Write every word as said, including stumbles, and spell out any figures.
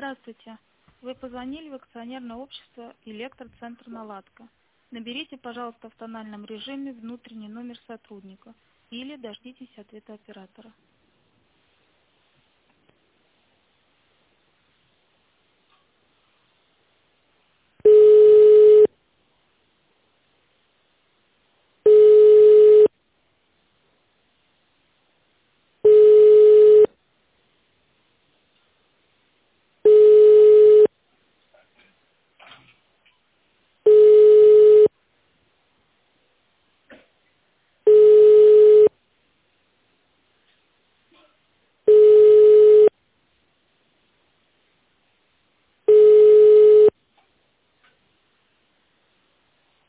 Здравствуйте. Вы позвонили в акционерное общество «Электроцентр Наладка». Наберите, пожалуйста, в тональном режиме внутренний номер сотрудника или дождитесь ответа оператора.